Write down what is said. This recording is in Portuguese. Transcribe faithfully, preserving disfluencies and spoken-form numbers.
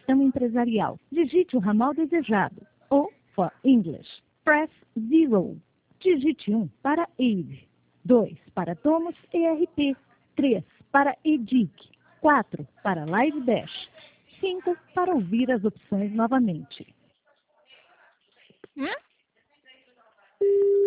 cartão empresarial, digite o ramal desejado. Ou, for English, press zero. Digite um para E I V, dois para Tomos E R P, três para E D I C, quatro para Live Dash, cinco para ouvir as opções novamente. Hum?